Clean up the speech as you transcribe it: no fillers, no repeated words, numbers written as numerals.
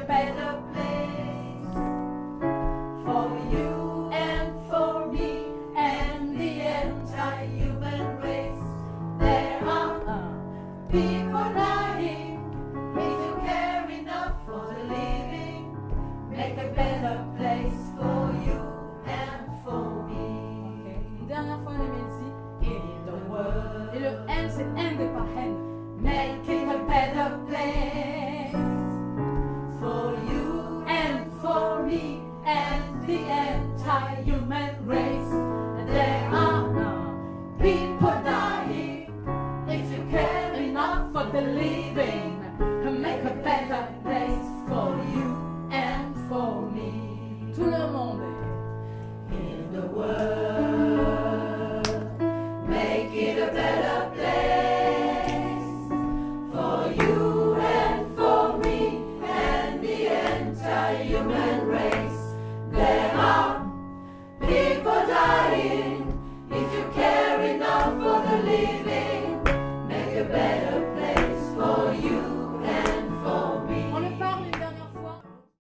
better place for you and for me and the entire human race. There are people dying. If you care enough for the living, make a better place for you and for me. Okay. Une dernière fois, les médecins. In the world, Et le N, c'est N de par N. make it a better place for you and for me and the entire human race. There are people dying. If you care enough for the living, make a better place for you and for me. Tout le monde. In the world, make it a better place for you and for me and the entire human race.